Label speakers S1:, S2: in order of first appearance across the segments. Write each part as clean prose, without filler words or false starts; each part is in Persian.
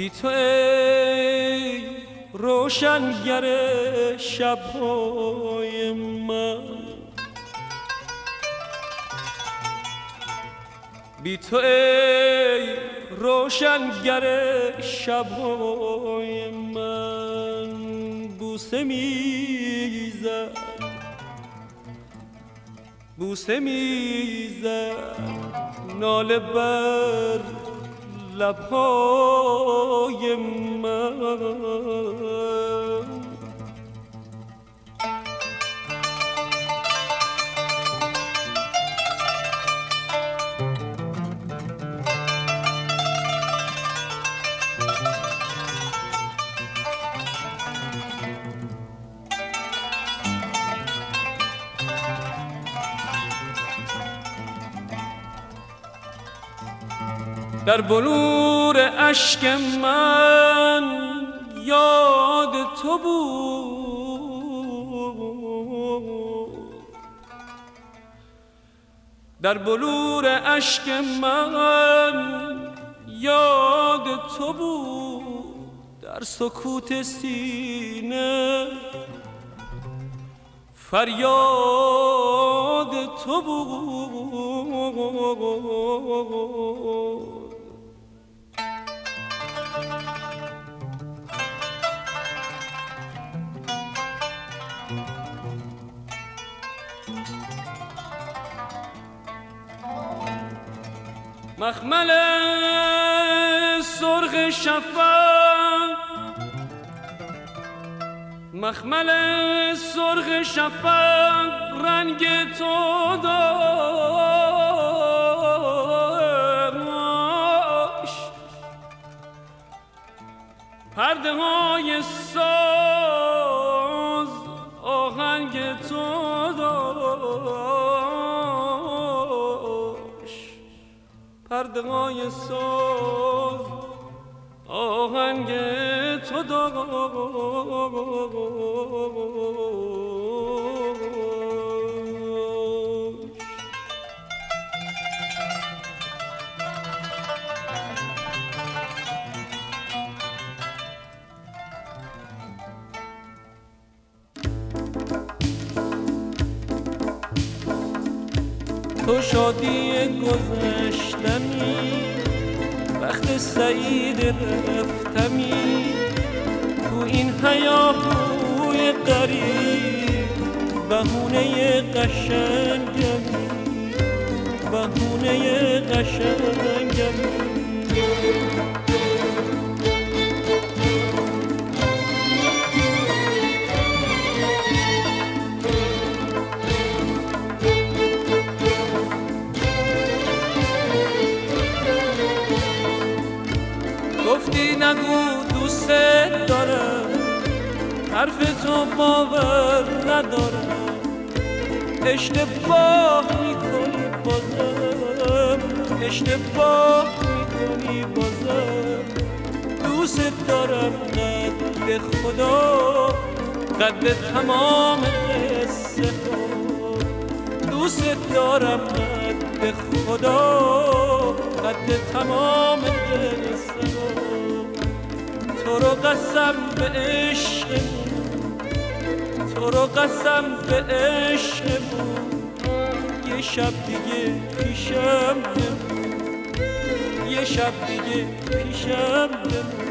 S1: بی تو ای روشنگر شب‌های من، بی تو ای روشنگر شب‌های من، بوسه میزد بوسه میزد ناله بر لب‌های من. در بلور اشک من یاد تو بود، در بلور اشک من یاد تو بود، در سکوت سینه فریاد تو بود. مخمل سرخ شفق، مخمل سرخ شفق رنگ تو داشت، پرده های ساز آهنگ تو داشت، پرده های ساز آهنگ تو داشت. تو شادی گذشتمی، وقت سعید رفتمی، تو این هیاهوی غریب بهونه قشنگمی، بهونه قشنگمی. گفتی نگو دوست دارم، حرف تو باور ندارم، اشتباه میکنی بازم، اشتباه میکنی بازم. دوست دارم قد خدا، قد تمام قصه ها، دوست دارم قد خدا، قد تمام قصه ها. تو رو قسم به عشقمون، تو رو قسم به عشقمون، یه شب دیگه پیشم بمون، یه شب دیگه پیشم بمون.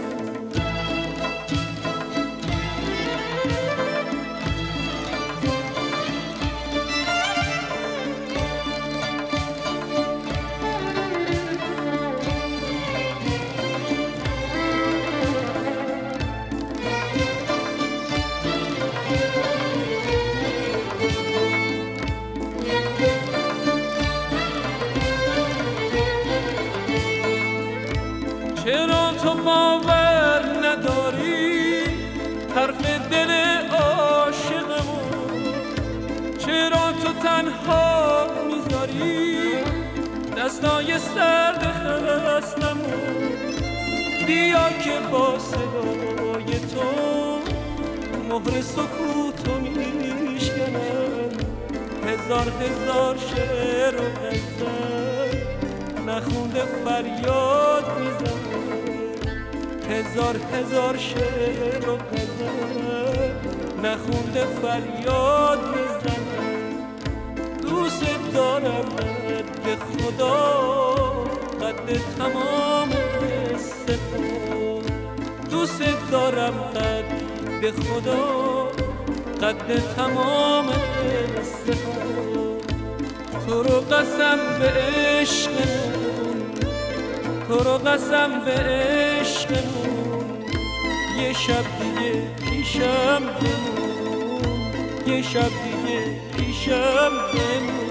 S1: چرا تو باور نداری حرف دل عاشقمون، چرا تو تنها میذاری دستای سرد خستمون. بیا که با صدای تو مهر سکوتو میشکنم، هزار هزار شعر و غزل نخونده فریاد میزنه، هزار هزار شعر و غزل نخونده فریاد میزنم. دوست دارم به خدا قد تمام سپر، دوست دارم به خدا قد تمام سپر. تو رو قسم به عشقمون، تو رو قسم به عشقمون، یه شب دیگه پیشم بمون، یه شب دیگه پیشم بمون.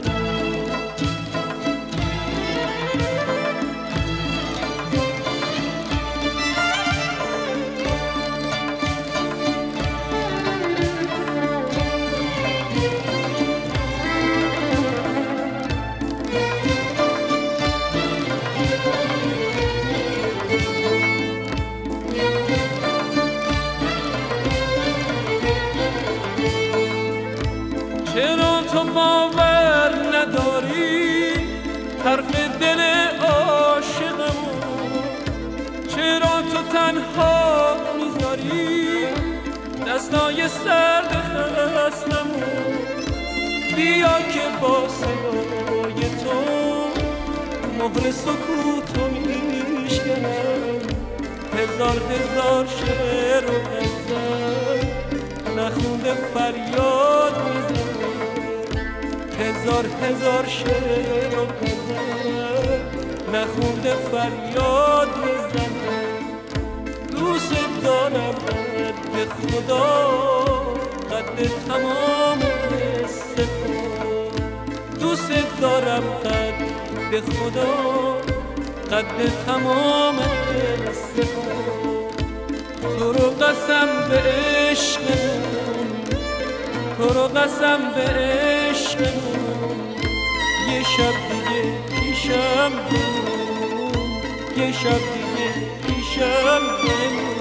S1: چرا تو باور نداری حرف دل عاشقمو؟ چرا تو تنها میذاری دستای سرد خستمو؟ بیا که با صدای تو مهر سکوتو میشکنم. هزار هزار شعر و غزل نخونده فریاد میزنم. هزار هزار شعر و غزل نخونده فریاد میزنم. دوست دارم به خدا قد تمام سپر، دوست دارم به خدا قد تمام سپر. تو رو قسم به عشقمون، تو رو قسم به عشقمون، یه شب دیگه پیشم بمون، یه شب دیگه پیشم بمون.